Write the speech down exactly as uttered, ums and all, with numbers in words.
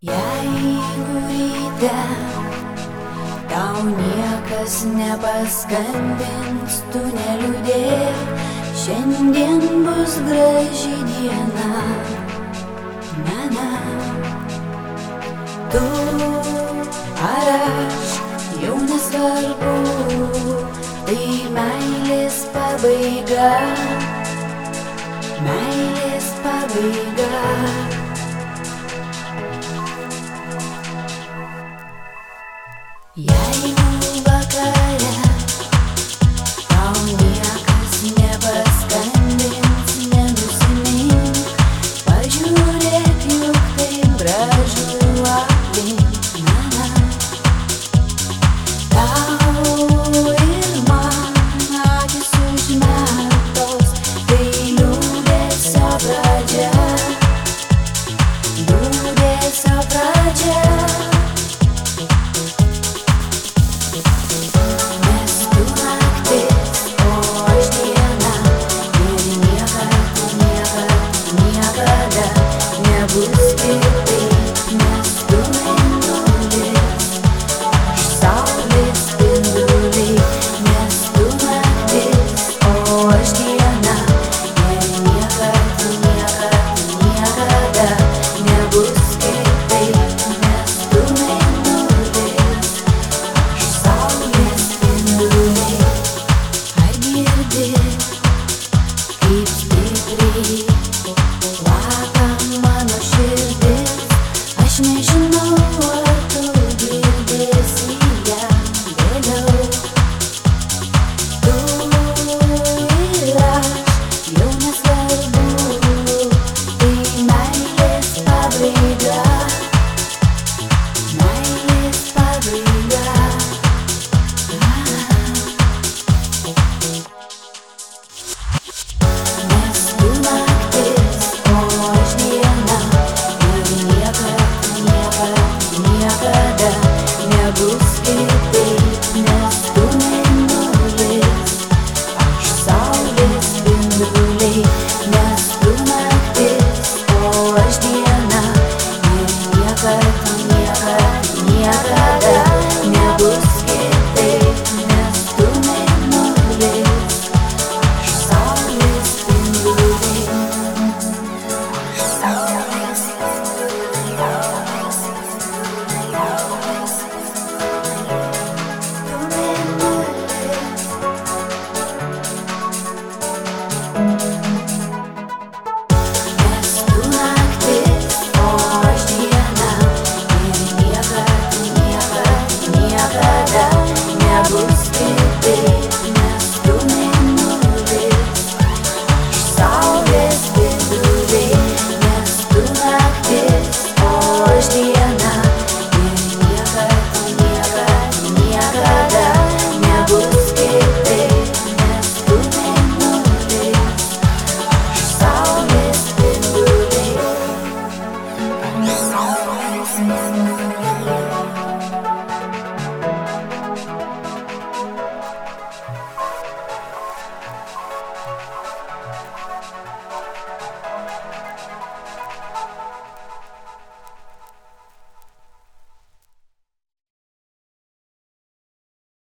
Jeigu ryte tau niekas nepaskambins, tu neliūdėk, šiandien bus graži diena. Na, na, tu ar aš, jau nesvarbu, tai meilės pabaiga, meilės pabaiga. Jeigu vakare tau niekas nepaskambins, nenusimink, pažiūrėk, juk taip gražu aplink. Na, na, tau ir man akys užmerktos, tai liūdesio pradžia, liūdesio pradžia. Bus kitaip, nes tu mėnulis, aš saulės spinduliai, nes tu naktis, o aš diena. Ir niekad, niekad, niekada nebus kitaip, nes tu mėnulis, aš saulės spinduliai. Ar girdi, kaip stipriai plaka mano širdis? Aš nežinau, ar tu girdėsi ją vėliau. Tu ir aš, jau nesvarbu, tai meilės pabaiga, meilės pabaiga. Nes tu naktis, o aš diena. Ir niekad, niekad, niekada nebus kitaip, nes tu mėnulis, aš saulės spinduliai, nes tu naktis, o aš diena. Ir niekad, niekad, niekada nebus kitaip, nes tu mėnulis, aš saulės spinduliai. Nes tu naktis, o aš diena. Ir niekad, niekad, niekada nebus kitaip, nes tu mėnulis, aš saulės spinduliai, nes tu naktis, o aš diena. Ir niekad, niekad, niekada nebus kitaip, nes tu mėnulis, aš saulės spinduliai, aš saulės spinduliai.